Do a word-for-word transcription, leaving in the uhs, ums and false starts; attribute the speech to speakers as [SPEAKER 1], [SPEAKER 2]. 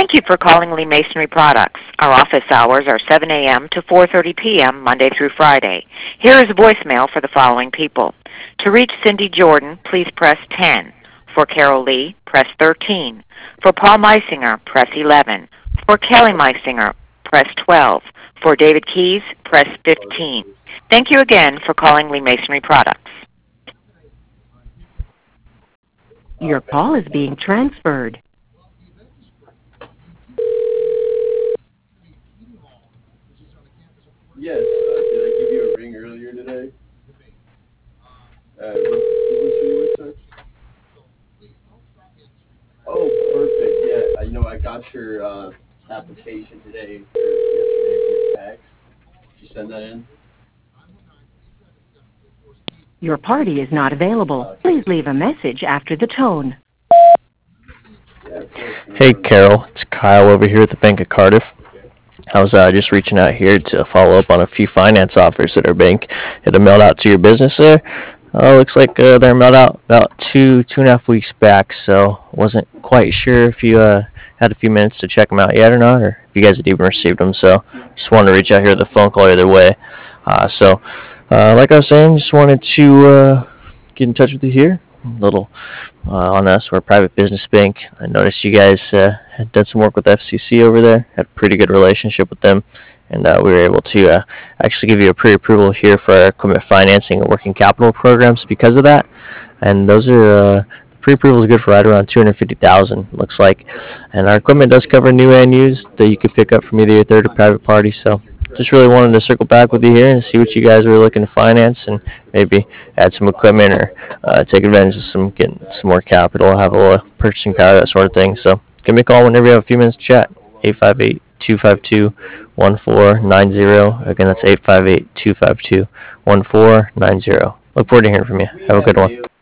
[SPEAKER 1] Thank you for calling Lee Masonry Products. Our office hours are seven a m to four thirty p m Monday through Friday. Here is a voicemail for the following people. To reach Cindy Jordan, please press ten. For Carol Lee, press thirteen. For Paul Meisinger, press eleven. For Kelly Meisinger, press twelve. For David Keys, press fifteen. Thank you again for calling Lee Masonry Products.
[SPEAKER 2] Your call is being transferred.
[SPEAKER 3] Yes, uh, did I give you a ring earlier today? Uh, what, what was your name, sir? Oh, perfect. Yeah, I you know I got your uh, application today or yesterday for your tax. Did you send that in?
[SPEAKER 2] Your party is not available.
[SPEAKER 3] Okay.
[SPEAKER 2] Please leave a message after the tone.
[SPEAKER 3] Yeah, of course.
[SPEAKER 4] Hey Carol, it's Kyle over here at the Bank of Cardiff. I was uh, just reaching out here to follow up on a few finance offers that our bank had mailed out to your business there. Uh, looks like uh, they're mailed out about two, two and a half weeks back, so wasn't quite sure if you uh, had a few minutes to check them out yet or not, or if you guys had even received them, so just wanted to reach out here with a phone call either way. Uh, so, uh, like I was saying, just wanted to uh, get in touch with you here. A little uh, on us. We're a private business bank. I noticed you guys uh, had done some work with F C C over there, had a pretty good relationship with them, and uh, we were able to uh, actually give you a pre-approval here for our equipment financing and working capital programs because of that. And those are uh, the pre-approval is good for right around two hundred fifty thousand dollars, looks like. And our equipment does cover new and used that you could pick up from either your third or private party. So just really wanted to circle back with you here and see what you guys were looking to finance and maybe add some equipment or uh, take advantage of some getting some more capital, have a little purchasing power, that sort of thing. So give me a call whenever you have a few minutes to chat. eight five eight, two five two, one four nine zero. Again, that's eight five eight, two five two, one four nine zero. Look forward to hearing from you. Have a good one.